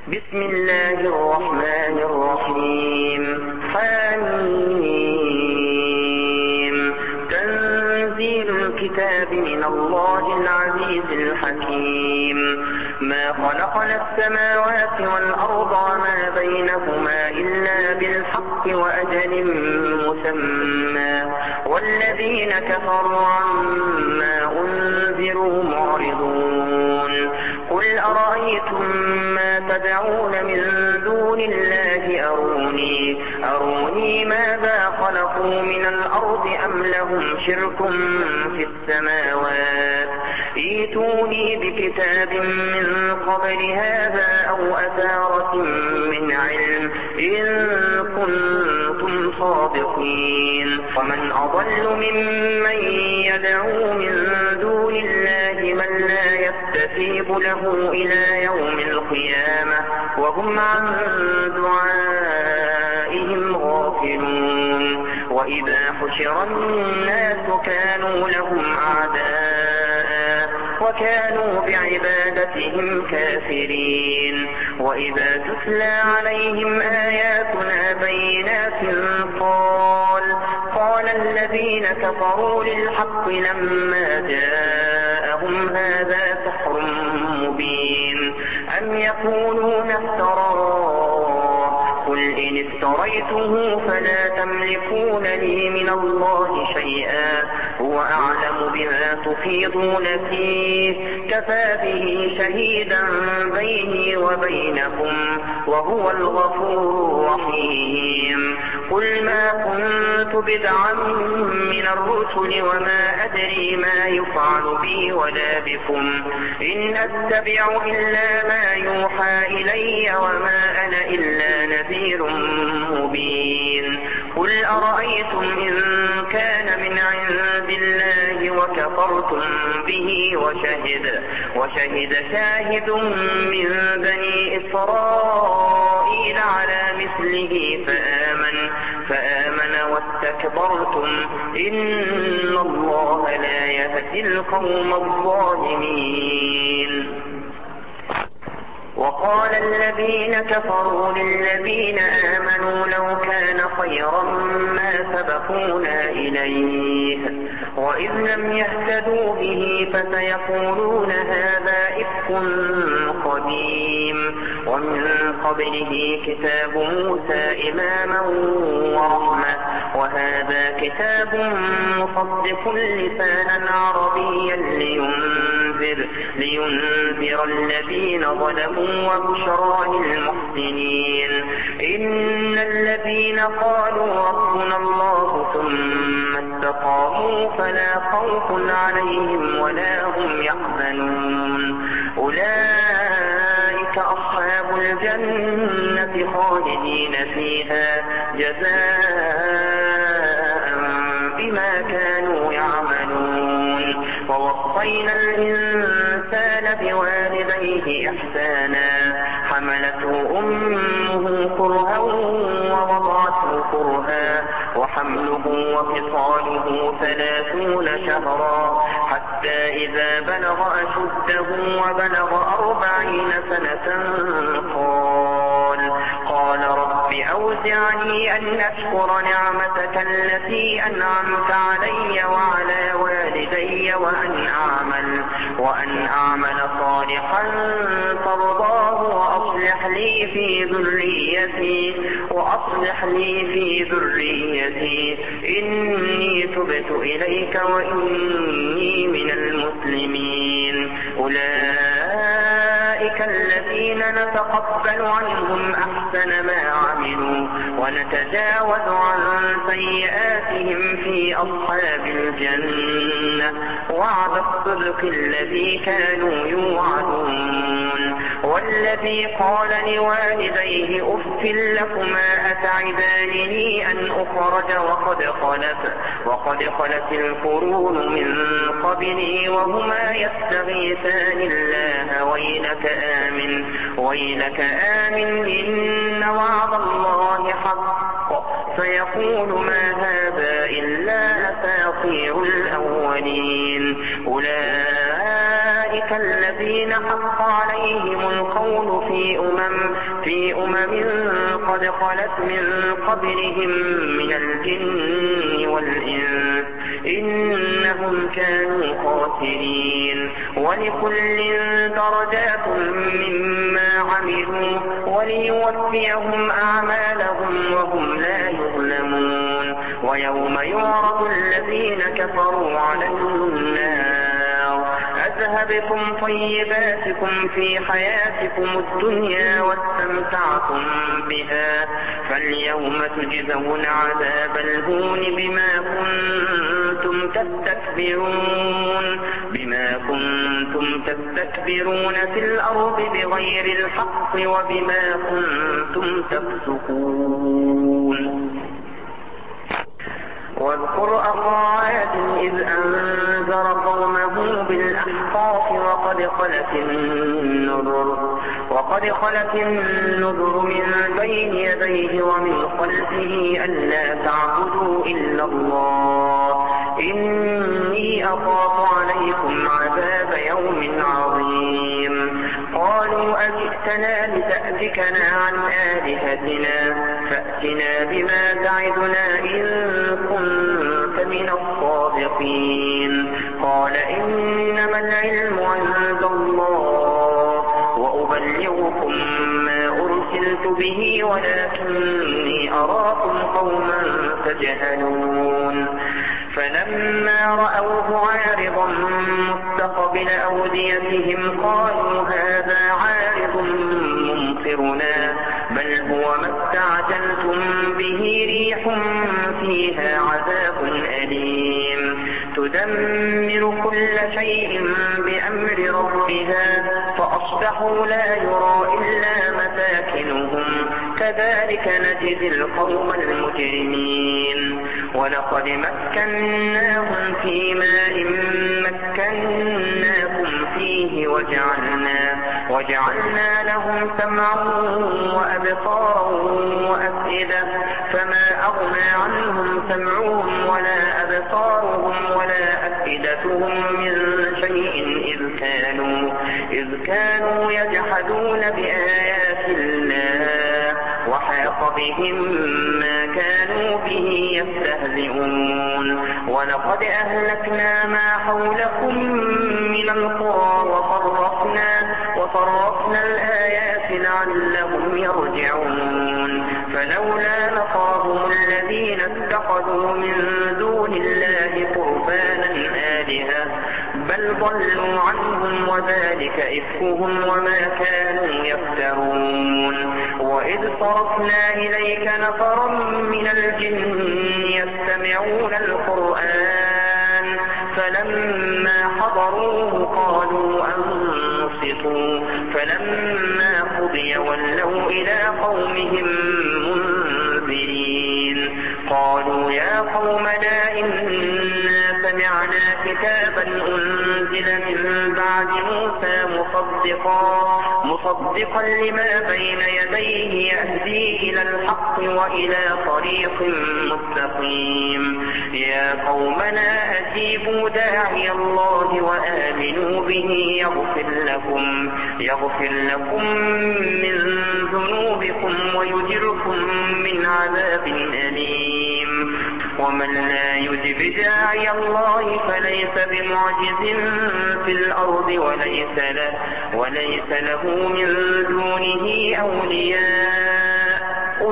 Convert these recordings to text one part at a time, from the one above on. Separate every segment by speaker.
Speaker 1: بسم الله الرحمن الرحيم. حميم. تنزيل الكتاب من الله العزيز الحكيم. ما خلقنا السماوات والأرض وما بينهما إلا بالحق وأجل مسمى والذين كفروا عما أنذروا معرضون. قل أرأيتم ما تدعون من دون الله أروني ماذا خلقوا من الأرض أم لهم شرك في السماوات ائتوني بكتاب من قبل هذا أو أثارة من علم إن كنتم صادقين. ومن أضل ممن يدعو من دون الله من لا يستجيب له إلى يوم القيامة وهم عن دعائهم غافلون. وإذا حشر الناس كانوا لهم أعداء وكانوا بعبادتهم كافرين. وإذا تتلى عليهم آياتنا بينات قال الذين كفروا للحق لما جاءهم هذا سحر مبين أم يقولون افتراه قل إن افتريته فلا تملكون لي من الله شيئا هو أعلم بما تفيضون فيه كفى به شهيدا بيني وبينكم وهو الغفور الرحيم. قل ما كنت بدعا من الرسل وما أدري ما يفعل بي ولا بكم إن أتبع إلا ما يوحى إلي وما أنا إلا نذير مبين. قل أرأيتم إن كان من عند الله وكفرتم به وشهد شاهد من بني إسرائيل على مثله فآمن واستكبرتم إن الله لا يهدي القوم الظالمين. وقال الذين كفروا للذين آمنوا لو كان خيرا ما سبقونا إليه وإذ لم يهتدوا به فسيقولون هذا إفك قديم ومن قبله كتاب موسى إماما ورحمة وهذا كتاب مصدق لسانا عربيا لينذر الذين ظلموا وبشرى للمحسنين. إن الذين قالوا ربنا الله ثم استقاموا فلا خوف عليهم ولا هم يحزنون. أولئك أصحاب الجنة خالدين فيها جزاء بما كانوا يعملون. ووصينا الإنسان بوالديه إحسانا حملته أمه كرها ووضعته كرها وحمله وفصاله 30 شهرا حتى إذا بلغ أشده وبلغ 40 سنة قال رب أوزعني أن أشكر نعمتك التي أنعمت علي وعلى والدي وأن أعمل صالحا ترضاه وأصلح لي في ذريتي إني تبت إليك وإني من المسلمين. أولئك الذين نتقبل عنهم أحسن ما عملوا ونتجاوز عن سيئاتهم في أصحاب الجنة وعد الصدق الذي كانوا يوعدون. والذي قال لوالديه أف لكما أتعدانني أن أخرج وقد خلت القرون من قبلي وهما يستغيثان الله ويلك آمن إن وعد الله حق فيقول ما هذا إلا أساطير الأولين. أولئك أولئك الذين حق عليهم القول في أمم قد خلت من قبلهم من الجن والإنس إنهم كانوا خاسرين. ولكل درجات مما عملوا وليوفيهم أعمالهم وهم لا يظلمون. ويوم يعرض الذين كفروا على النار أذهبتم طيباتكم في حياتكم الدنيا واستمتعتم بها فاليوم تجزون عذاب الهون بما كنتم تستكبرون في الأرض بغير الحق وبما كنتم تفسقون. واذكر أخا عاد إذ أنذر قومه بالأحقاف وقد خلت النذر من بين يديه ومن خلفه ألا تعبدوا إلا الله إني أخاف عليكم عذاب يوم عظيم. قالوا أجئتنا لتأفكنا عن آلهتنا فأتنا بما تعدنا إن كنت من الصادقين. قال إنما العلم عند الله وأبلغكم ما أرسلت به ولكني أراكم قوما تجهلون. فلما رأوه عارضا مستقبل أوديتهم قالوا هذا عارض ممطرنا بل هو ما استعجلتم به ريح فيها عذاب أليم تدمر كل شيء بأمر ربها فأصبحوا لا يرى إلا مساكنهم كذلك نجزي القوم المجرمين. ولقد مكناهم في ماء مكناكم فيه وجعلنا لهم سمعا وأبصارا وأفئدة فما أغنى عنهم سمعهم ولا أبصارهم ولا أفئدتهم من شيء إذ كانوا يجحدون بآيات الله وحاق بهم ما كانوا به يستهزئون. ولقد أهلكنا ما حولكم من القرى وصرفنا الآيات لعلهم يرجعون. فلولا نصرهم الذين اتخذوا من دون الله قربانا آلهة بل ضلوا عنهم وذلك إفكهم وما كانوا يفترون. وإذ صرفنا إليك نفرا من الجن يستمعون القرآن فلما حضروه قالوا أنصتوا فلما قضي ولوا إلى قومهم منذرين. قالوا يا قومنا إنا سمعنا كتابا أنزل من بعد موسى مصدقا لما بين يديه يهدي إلى الحق وإلى طريق مستقيم. يا قومنا أجيبوا داعي الله وآمنوا به يغفر لكم من ذنوبكم ويجركم من عذاب أليم. ومن لا يجب داعي الله فليس بمعجز في الأرض وليس له من دونه أولياء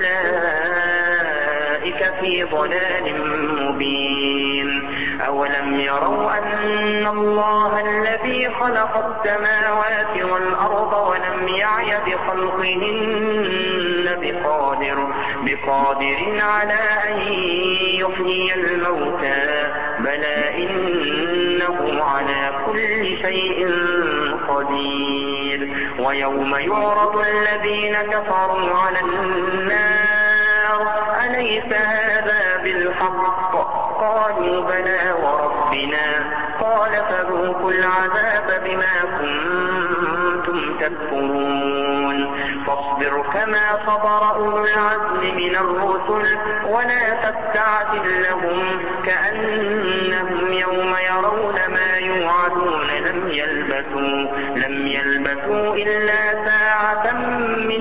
Speaker 1: أولئك في ضلال مبين. أولم يروا أن الله الذي خلق السماوات والأرض ولم يعي بخلقهن بقادر على أن يحيي الموتى بلى إنه على كل شيء قدير. ويوم يعرض الذين كفروا على النار أليس هذا بالحق قالوا بلى وربنا قال فذوقوا العذاب بما كنتم تكفرون. فاصبر كما صبر أولو العزم من الرسل ولا تستعجل لهم كأنهم يوم يرون ما يوعدون لم لم يلبثوا إلا ساعة من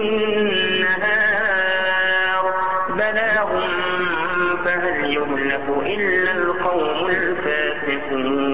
Speaker 1: نهار بلاغ فهل يهلك إلا القوم الفاسقون.